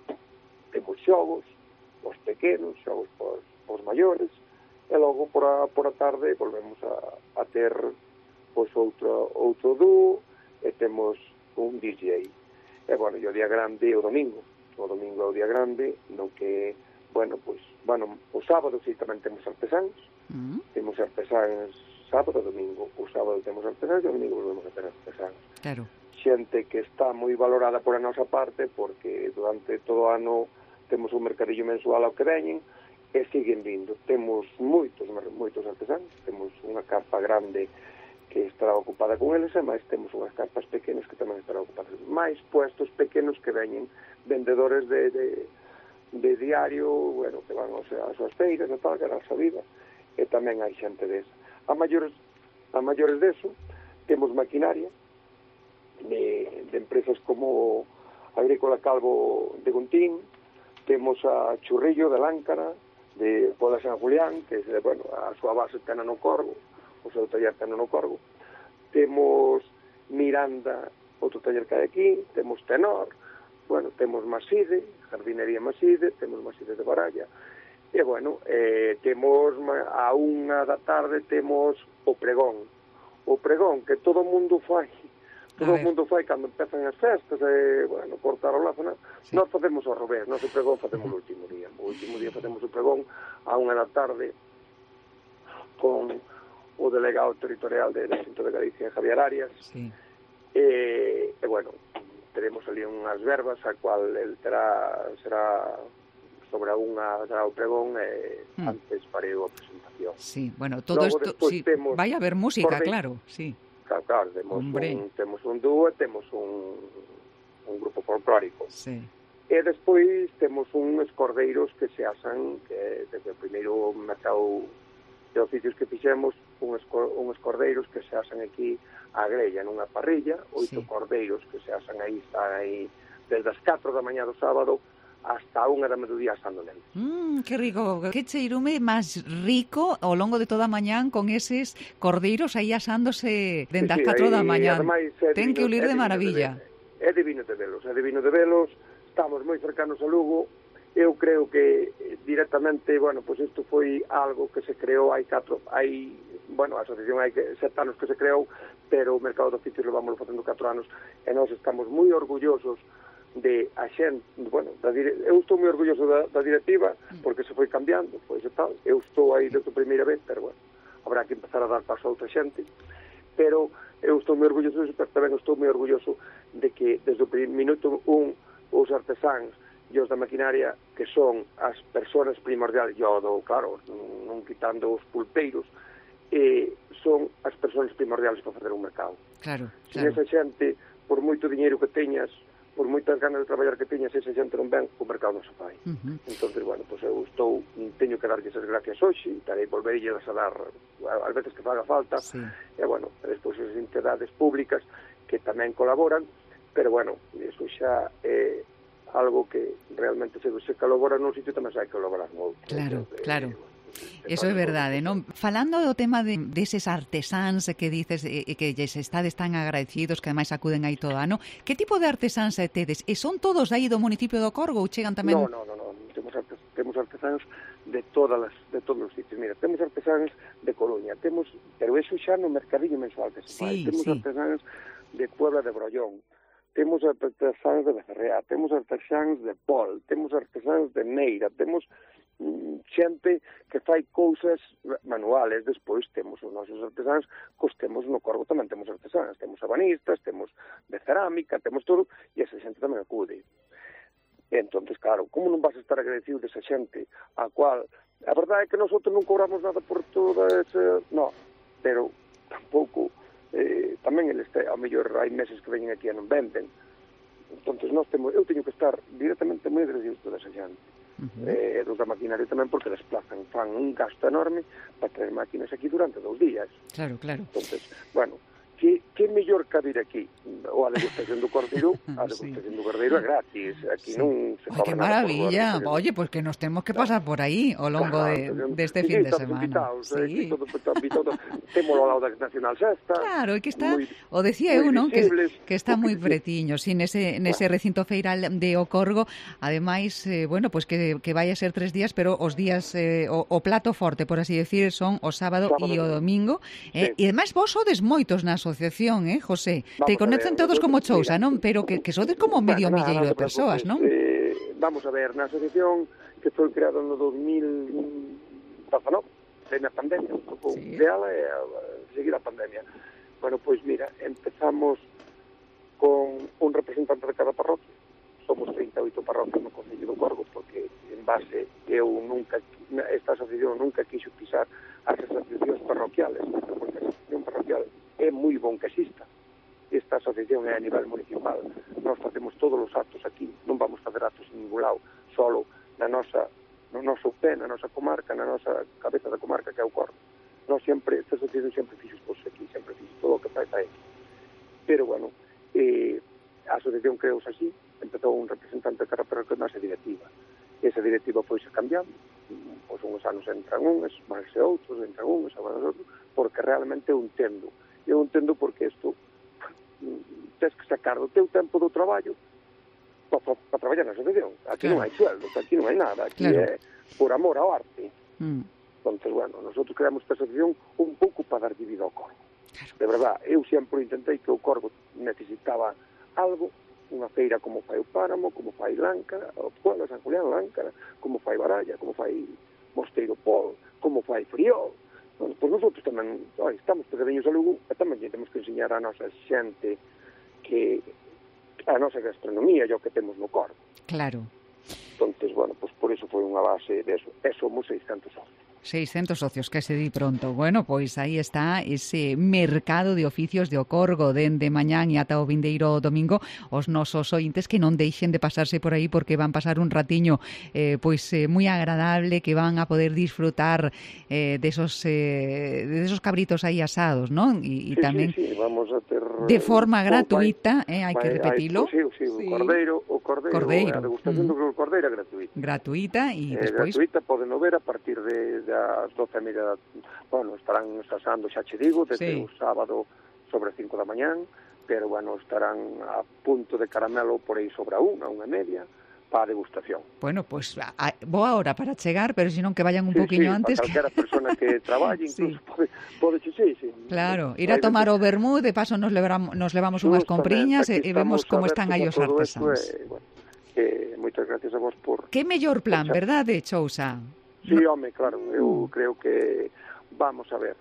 Speaker 20: xogos, os pequenos, xogos os maiores, e logo por a tarde volvemos a ter pois outro dúo e temos un DJ. E bueno, o día grande é o domingo é o día grande no que, bueno, o sábado sí tamén temos artesáns, temos artesáns sábado e domingo. O sábado temos artesáns e o domingo volvemos a ter artesáns.
Speaker 3: Claro.
Speaker 20: Xente que está moi valorada por a nosa parte, porque durante todo o ano temos un mercadillo mensual ao que veñen e siguen vindo. Temos moitos artesáns, temos unha carpa grande que estará ocupada con eles, e máis temos unhas carpas pequenas que tamén estará ocupadas. Máis puestos pequenos que veñen, vendedores de diario, bueno, que van ás súas feiras e tal, que era a vida, e tamén hai xente desa. A maiores deso, temos maquinaria de empresas como Agrícola Calvo de Guntín, temos a Churrillo de Láncara, de Pola San Julián, que bueno, a súa base ten no Corgo, o seu taller ten no Corgo. Temos Miranda, outro taller que hai aquí, temos Tenor, bueno, temos Maside, Jardinería Maside, temos Maside de Baralla, e bueno, temos a 1 da tarde temos o pregón que todo o mundo fai cando empezan as festas, bueno, cortar o lazo, sí. Nós facemos ao revés, nós o pregón facemos o último día facemos o pregón a 1 da tarde con o delegado territorial del Xunto de Galicia, Javier Arias, sí. E bueno, teremos ali unhas verbas a cual el será sobre a 1 será o pregón e antes farei a presentación.
Speaker 3: Sí, bueno, todo isto, sí, vai a haber música, claro, sí.
Speaker 20: Claro, temos un dúo, temos un grupo folclórico. Sí. E despois temos uns cordeiros que se asan, que desde o primeiro mercado de oficios que fixemos, uns cordeiros que se asan aquí á grella nunha parrilla, 8 cordeiros que se asan aí, están aí desde as 4 da mañá do sábado hasta 1 da mediodía asando nel.
Speaker 3: Que rico, que cheirume máis rico ao longo de toda a mañán con eses cordeiros aí asándose dende as 4 da mañán. Ten que olir de maravilla.
Speaker 20: É divino de velos, estamos moi cercanos a Lugo. Eu creo que directamente, bueno, pois isto foi algo que se creou a asociación hai 7 anos que se creou, pero o mercado de oficios levámoslo facendo 4 anos e nós estamos moi orgullosos de a xente, bueno, eu estou moi orgulloso da directiva porque se foi cambiando, pois e tal, eu estou aí desde a primeira vez, pero bueno, habrá que empezar a dar paso a outra xente, pero eu estou moi orgulloso, pero tamén estou moi orgulloso de que desde o minuto 1 os artesáns e os da maquinaria, que son as persoas primordiales, claro, non quitando os pulpeiros, son as persoas primordiales para facer un mercado.
Speaker 3: Claro.
Speaker 20: Sin esa xente, por moito diñeiro que teñas, por moitas ganas de traballar que teñas, esa xente non ven, o mercado non se fai. Entonces, bueno, pues eu teño que darlle esas gracias hoxe, estarei volverellas a dar ás veces que faga falta, e bueno, despois as entidades públicas que tamén colaboran, pero bueno, eso xa é algo que realmente se colabora nun sitio tamén se hai que colaborar moito.
Speaker 3: Claro, claro. Eso é verdade, non? Falando do tema deses artesáns que dices que lles estades tan agradecidos, que ademais acuden aí todo ano, que tipo de artesáns tedes? E son todos aí do municipio do Corgo ou chegan tamén?
Speaker 20: No, temos artesáns de todos os sitios. Mira, temos artesáns de Coruña, pero eso xa no mercadillo mensual que se fai. Temos artesáns de Puebla de Brollón, temos artesáns de Becerrea, temos artesáns de Pol, temos artesáns de Neira, temos xente que fai cousas manuales. Despois temos os nosos artesáns, temos no Corgo tamén temos artesáns, temos abanistas, temos de cerámica, temos todo, e esa xente tamén acude. Entonces, claro, como non vas a estar agradecido desa xente a cual, a verdade é que nosotros non cobramos nada por toda esa, no, pero tampouco tamén ao mellor hai meses que veñen aquí e non venden. Entonces eu teño que estar directamente moi agradecido toda esa xente. Dos da maquinaria tamén, porque desplazan, fan un gasto enorme para traer máquinas aquí durante 2 días.
Speaker 3: Claro.
Speaker 20: Entonces, bueno, que mellor que vir aquí? O a degustación do cordeiro, a degustación do cordeiro é gratis, aquí non se cobra.
Speaker 3: Que maravilla, oye, pues que nos temos que pasar por aí ao longo deste fin de semana.
Speaker 20: Temos ao lado da Nacional Sexta.
Speaker 3: Claro, e que está, o decía eu, non? Que está moi pretiño, nese recinto feiral de O Corgo. Ademais, bueno, pues que vai a ser 3 días, pero os días, o plato forte, por así decir, son o sábado e o domingo. E ademais vos sodes moitos na asociación, José? Te conectan todos como Chousa, non? Pero que sodes como medio milleiro de persoas, non?
Speaker 20: Vamos a ver, na asociación que foi creada no 2019, na pandemia, un pouco dela e seguir a pandemia. Bueno, pois mira, empezamos con un representante de cada parroquia. Somos 38 parroquias no Concello do Corgo, porque en base esta asociación nunca quixo pisar as asociacións parroquiales, porque a asociación parroquial é moi bon que exista. Esta asociación é a nivel municipal. Nós facemos todos os actos aquí, non vamos facer actos en ningún lado, solo no noso pé, na nosa comarca, na nosa cabeza da comarca que é o Corgo. Esta asociación sempre fixo cosas aquí, sempre fixo todo o que faz aí. Pero, bueno, a asociación creouse así, empezou un representante de cada parroquia na directiva. Esa directiva foise cambiando, pois uns anos entran unhas, máis e outros, entran unhas, agora outros, porque realmente eu entendo porque isto tens que sacar do teu tempo do traballo para traballar na asociación. Aquí non hai sueldo, aquí non hai nada, aquí é por amor ao arte. Entonces, bueno, nosotros creamos esta asociación un pouco para dar vida ao Corgo. De verdad, eu sempre intentei que o Corgo necesitaba algo, unha feira como fai o Páramo, como fai Láncara, o Pueblo de San Julián, Láncara, como fai Baralla, como fai Mosteiro Pol, como fai Friol. Bueno, pois nosotros tamén estamos pegadinhos a Lugo e tamén temos que enseñar a nosa xente que a nosa gastronomía e o que temos no Corgo.
Speaker 3: Claro.
Speaker 20: Entonces, bueno, pues por eso foi unha base de eso. E somos 600 socios.
Speaker 3: 600 socios, que se di pronto. Bueno, pois aí está ese mercado de oficios de O Corgo dende mañán e ata o vindeiro domingo. Os nosos ointes que non deixen de pasarse por aí, porque van pasar un ratiño moi agradable, que van a poder disfrutar desos cabritos aí asados, non? E tamén
Speaker 20: vamos a ter
Speaker 3: de forma gratuita, hai que repetilo.
Speaker 20: Sí, o cordeiro, a degustación do cordeiro é gratuita.
Speaker 3: Gratuita e despois
Speaker 20: gratuita, poden ver a partir de as 12:30, bueno, estarán asando, xa che digo, desde o sábado sobre 5 da mañán, pero, bueno, estarán a punto de caramelo por aí sobre a 1:30, para a degustación.
Speaker 3: Bueno, pues boa hora para chegar, pero senón que vayan un poquinho antes.
Speaker 20: Para calquera persona que traballe, incluso pode chegar,
Speaker 3: Claro, ir a tomar o vermú, de paso nos levamos unhas compriñas e vemos como están aí os artesáns.
Speaker 20: Moitas gracias a vos por...
Speaker 3: Que mellor plan, verdade, Chousa?
Speaker 20: Sí, home, claro, eu creo que vamos a ver.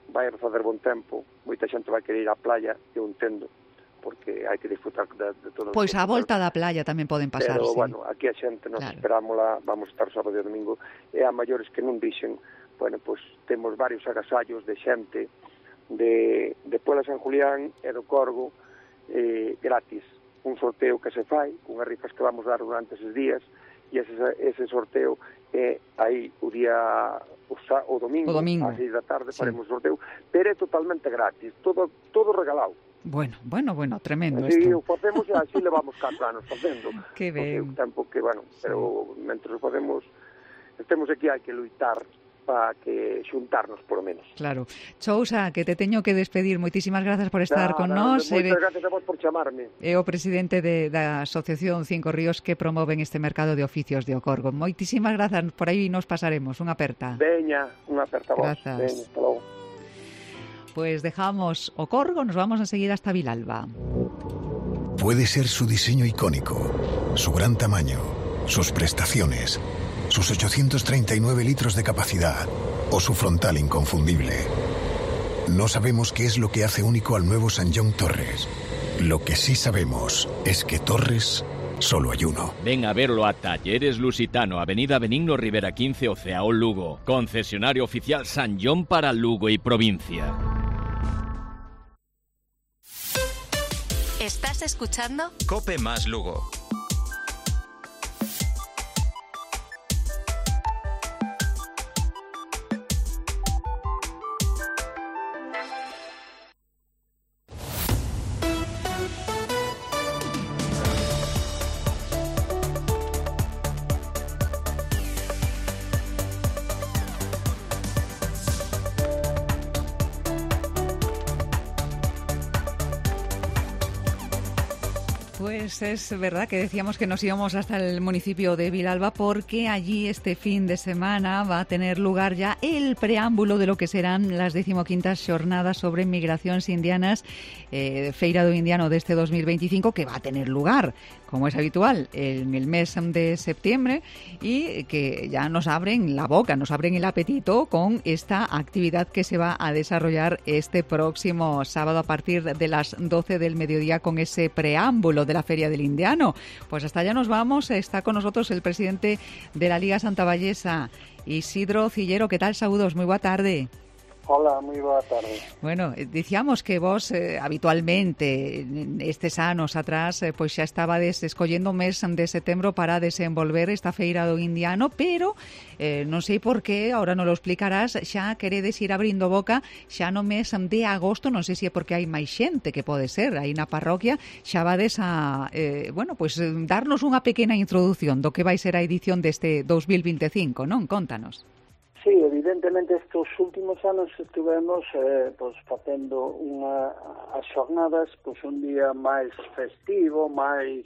Speaker 20: vai facer bon tempo, moita xente vai querer ir á playa, eu entendo, porque hai que disfrutar de todo.
Speaker 3: Pois a volta da playa tamén poden pasar,
Speaker 20: pero,
Speaker 3: sí.
Speaker 20: bueno, aquí a xente nos esperámola, vamos estar sábado e domingo, e a maiores que non dixen, bueno, pois temos varios agasallos de xente de Puebla San Julián e do Corgo, gratis, un sorteo que se fai, unhas rifas que vamos dar durante eses días, e ese sorteo é aí o día o domingo, ás 6 da tarde faremos o sorteo, pero é totalmente gratis, todo regalado.
Speaker 3: Bueno, tremendo
Speaker 20: así
Speaker 3: isto.
Speaker 20: O facemos e así levamos 4 anos facendo.
Speaker 3: Que ben.
Speaker 20: O tempo que, bueno, pero mentre o facemos, estemos aquí, hai que luitar para que xuntarnos, por lo menos.
Speaker 3: Claro. Chousa, que te teño que despedir. Moitísimas grazas por estar con nós.
Speaker 20: Moitas gracias a vos por chamarme.
Speaker 3: É o presidente da Asociación Cinco Ríos que promoven este mercado de oficios de Ocorgo. Moitísimas grazas. Por aí nos pasaremos. Unha aperta.
Speaker 20: Veña, unha aperta a vos.
Speaker 3: Grazas.
Speaker 20: Veña, hasta logo.
Speaker 3: Pues dejamos Ocorgo, nos vamos enseguida hasta Vilalba.
Speaker 21: Puede ser su diseño icónico, su gran tamaño, sus prestaciones, sus 839 litros de capacidad o su frontal inconfundible. No sabemos qué es lo que hace único al nuevo Sanyong Torres. Lo que sí sabemos es que Torres solo hay uno.
Speaker 11: Ven a verlo a Talleres Lusitano, Avenida Benigno Rivera 15, Oceaón, Lugo. Concesionario oficial Sanyong para Lugo y provincia.
Speaker 2: ¿Estás escuchando?
Speaker 1: Cope más Lugo.
Speaker 3: Pues es verdad que decíamos que nos íbamos hasta el municipio de Vilalba porque allí este fin de semana va a tener lugar ya el preámbulo de lo que serán las 15ª Xornadas sobre Migracións Indianas, Feira do Indiano de este 2025, que va a tener lugar, como es habitual, en el mes de septiembre, y que ya nos abren la boca, nos abren el apetito con esta actividad que se va a desarrollar este próximo sábado a partir de las 12 del mediodía con ese preámbulo de la Feria del Indiano. Pues hasta allá nos vamos. Está con nosotros el presidente de la Liga Santa Vallesa, Isidro Cillero. ¿Qué tal? Saúdos, moi boa tarde.
Speaker 22: Hola, moi boa tarde.
Speaker 3: Bueno, dicíamos que vos habitualmente estes anos atrás pois xa estabades escollendo o mes de setembro para desenvolver esta feira do indiano, pero non sei por qué, ahora non lo explicarás, xa queredes ir abrindo boca xa no mes de agosto, non sei se é porque hai máis xente que pode ser aí na parroquia, xa vades a darnos unha pequena introdución do que vai ser a edición deste 2025, non? Contanos.
Speaker 22: Sí, evidentemente estes últimos anos estivemos facendo as xornadas un día máis festivo, máis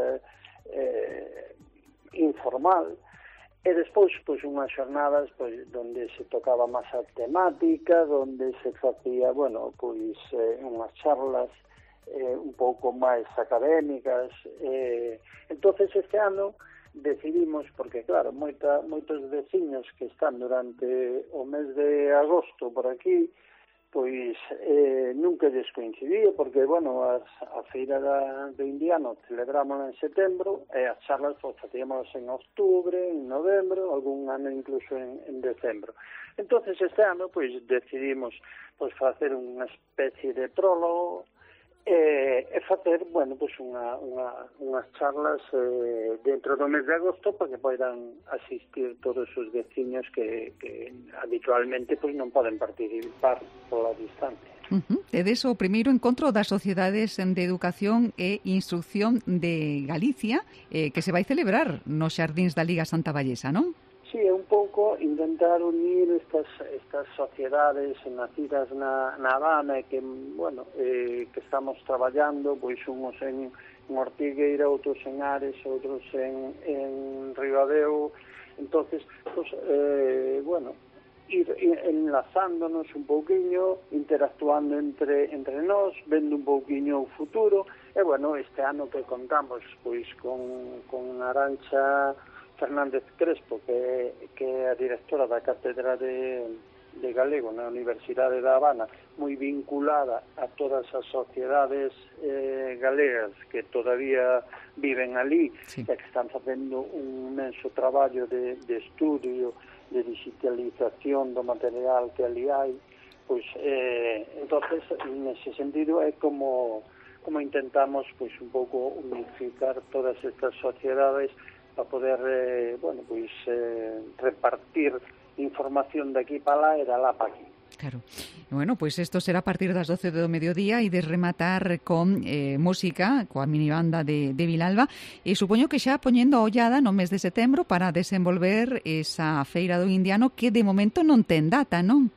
Speaker 22: informal, e despois unhas xornadas onde se tocaba máis a temática, onde se facía, unhas charlas un pouco máis académicas. Entonces este ano decidimos, porque claro, moitos veciños que están durante o mes de agosto por aquí, nunca lles coincidía, porque, a feira do indiano celebrámola en setembro, e as charlas facíamos en outubro, en novembro, algún ano incluso en decembro. Entonces este ano, decidimos facer unha especie de prólogo, e facer, unhas charlas dentro do mes de agosto para que poidan asistir todos os veciños que habitualmente non poden participar pola distancia.
Speaker 3: Tedes o primeiro encontro das Sociedades de Educación e Instrucción de Galicia que se vai celebrar nos xardíns da Liga Santa Vallesa, non?
Speaker 22: Sí, é un pouco intentar unir estas sociedades nacidas na Habana que estamos traballando, unhos en Ortigueira, outros en Ares, outros en Ribadeo. Entonces, ir enlazándonos un pouquiño, interactuando entre nós, vendo un pouquiño o futuro. E, este ano que contamos con Arantxa Fernández Crespo, que é a directora da Cátedra de
Speaker 4: galego na Universidade da Habana, moi vinculada a todas as sociedades galegas que todavía viven ali, e que están facendo un inmenso traballo de estudio, de digitalización do material que ali hai, pois entonces nese sentido é como intentamos pois un pouco unificar todas estas sociedades para poder repartir información de aquí para lá e de lá para aquí.
Speaker 3: Claro. Bueno, pues esto será a partir das 12 do mediodía e de rematar con música, coa minibanda de Vilalba, e supoño que xa poñendo a ollada no mes de setembro para desenvolver esa feira do indiano que de momento non ten data, non?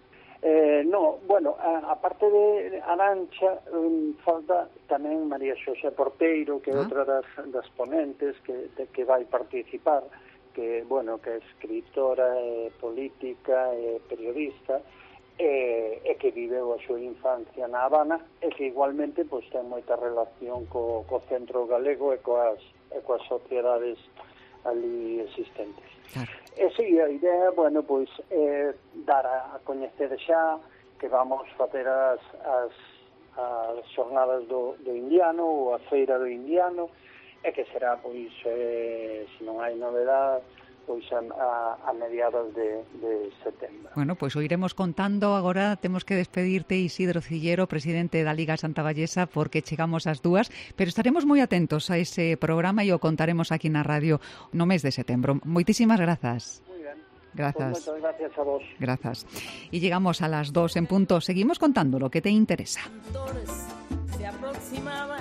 Speaker 4: Aparte de Arancha, falta tamén María Xosé Porteiro, que é outra das ponentes que vai participar, que é escritora, política, periodista, e que viveu a súa infancia na Habana, e que igualmente ten moita relación co Centro Galego e coas sociedades ali existentes. Claro. E si, a idea, é dar a coñecer xa que vamos facer as xornadas do indiano ou a feira do indiano, e que será, se non hai novedade, a mediados de setembro.
Speaker 3: Bueno, pois o iremos contando. Agora temos que despedirte, Isidro Cillero, presidente da Liga Santa Vallesa, porque chegamos ás 2, pero estaremos moi atentos a ese programa e o contaremos aquí na radio no mes de setembro. Moitísimas grazas.
Speaker 4: Muy bien.
Speaker 3: Grazas.
Speaker 4: Pues muchas gracias a vos.
Speaker 3: Grazas. Y llegamos a las 2 en punto. Seguimos contando lo que te interesa.
Speaker 5: Se aproximaba